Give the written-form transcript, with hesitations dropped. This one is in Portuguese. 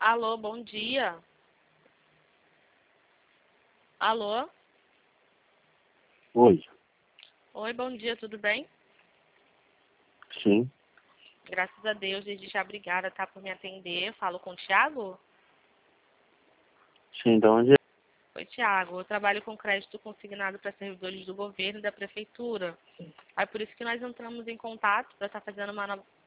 Alô, bom dia. Alô? Oi, Oi, bom dia, tudo bem? sim, Graças a Deus, desde já obrigada, tá, por me atender. Falo com o Thiago? sim, de onde é? Oi, Thiago. Eu trabalho com crédito consignado para servidores do governo e da prefeitura. Aí por isso que nós entramos em contato para estar fazendo